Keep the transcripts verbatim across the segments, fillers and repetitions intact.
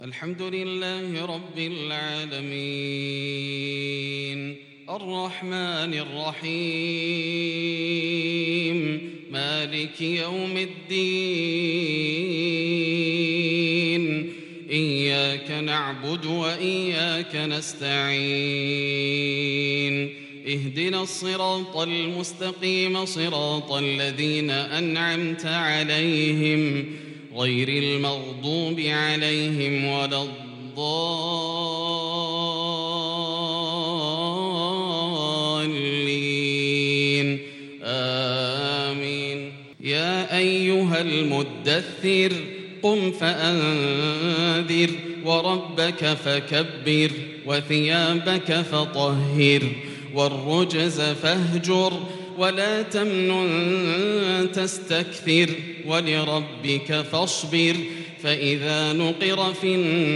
الحمد لله رب العالمين الرحمن الرحيم مالك يوم الدين إياك نعبد وإياك نستعين اهدنا الصراط المستقيم صراط الذين أنعمت عليهم غير المغضوب عليهم ولا الضالين آمين. يا أيها المدثر قم فأنذر وربك فكبر وثيابك فطهر والرجز فاهجر ولا تمنن تستكثر ولربك فاصبر فإذا نقر في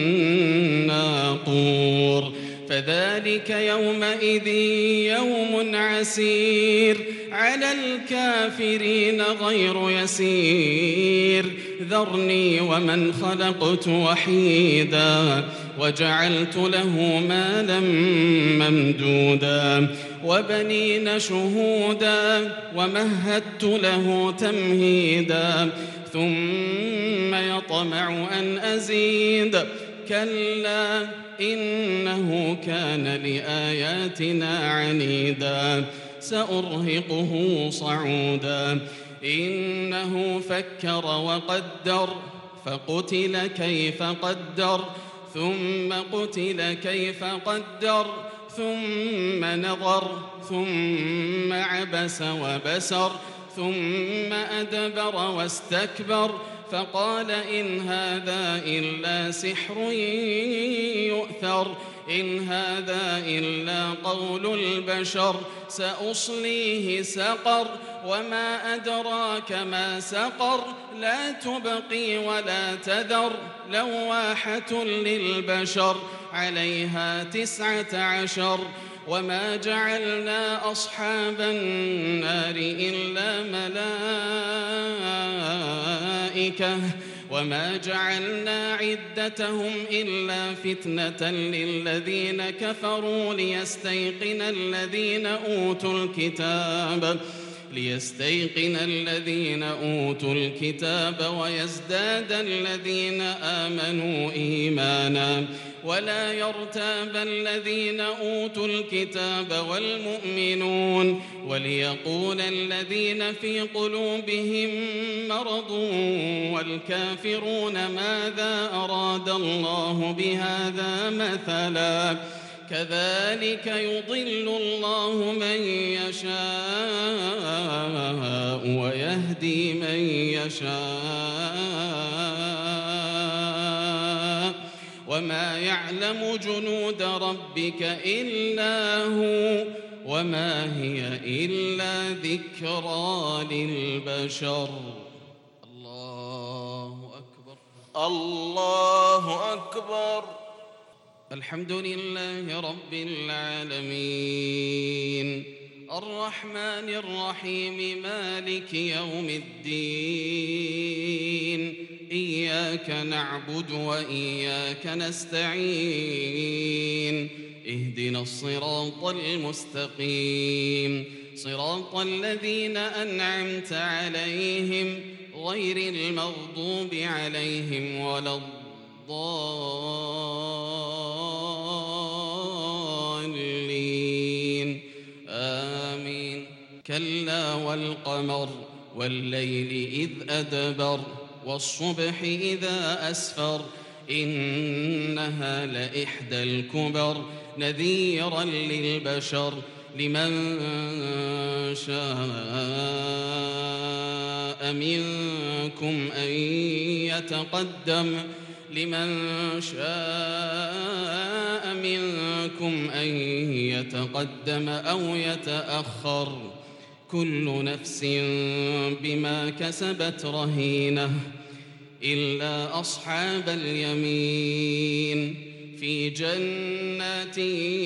الناقور فذلك يومئذ يوم عسير على الكافرين غير يسير ذرني ومن خلقت وحيدا وجعلت له مالا ممدودا وبنين شهودا ومهدت له تمهيدا ثم يطمع أن أزيد كلا إنه كان لآياتنا عنيدا سأرهقه صعودا إنه فكر وقدر فقتل كيف قدر ثم قتل كيف قدر ثم نظر ثم عبس وبسر ثم أدبر واستكبر فقال إن هذا إلا سحر يؤثر إن هذا إلا قول البشر سأصليه سقر وما أدراك ما سقر لا تبقي ولا تذر لواحة للبشر عليها تسعة عشر وما جعلنا أصحاب النار إلا ملائكة وما جعلنا عدتهم إلا فتنة للذين كفروا ليستيقن الذين أوتوا الكتاب ليستيقن الذين أوتوا الكتاب ويزداد الذين آمنوا إيمانا ولا يرتاب الذين أوتوا الكتاب والمؤمنون وليقول الذين في قلوبهم مرض والكافرون ماذا أراد الله بهذا مثلا كذلك يضل الله من يشاء ويهدي من يشاء وما يعلم جنود ربك إلا هو وما هي إلا ذكرى للبشر. الله أكبر الله أكبر. الحمد لله رب العالمين الرحمن الرحيم مالك يوم الدين إياك نعبد وإياك نستعين اهدنا الصراط المستقيم صراط الذين أنعمت عليهم غير المغضوب عليهم ولا الضالين آمين. كلا والقمر والليل إذ أدبر والصبح إذا أسفر إنها لإحدى الكبر نذيرا للبشر لمن شاء منكم أن يتقدم لمن شاء منكم أن يتقدم أو يتأخر كل نفس بما كسبت رهينة إلا أصحاب اليمين في جنات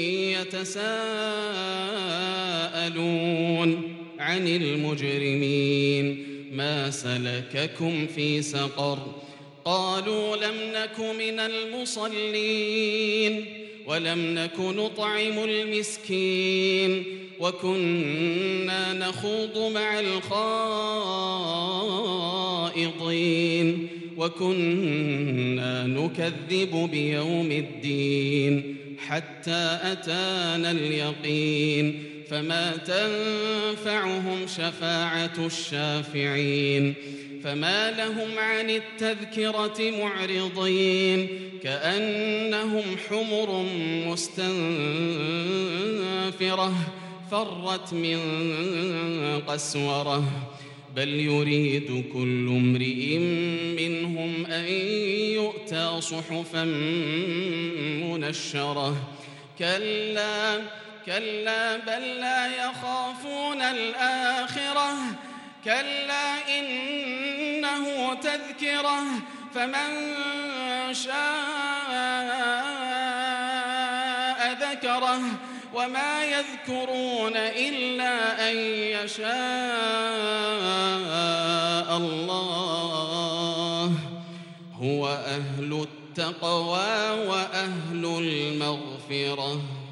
يتساءلون عن المجرمين ما سلككم في سقر قالوا لم نك من المصلين ولم نك نطعم المسكين وكنا نخوض مع الخائضين وكنا نكذب بيوم الدين حتى أتانا اليقين فما تنفعهم شفاعة الشافعين فما لهم عن التذكرة معرضين كأنهم حمر مستنفرة فرت من قسورة بل يريد كل امرئ منهم أن يؤتى صحفا منشرة كلا كلا بل لا يخافون الآخرة كلا إنه تذكرة فمن شاء ذكره وما يذكرون إلا أن يشاء الله هو أهل التقوى وأهل المغفرة.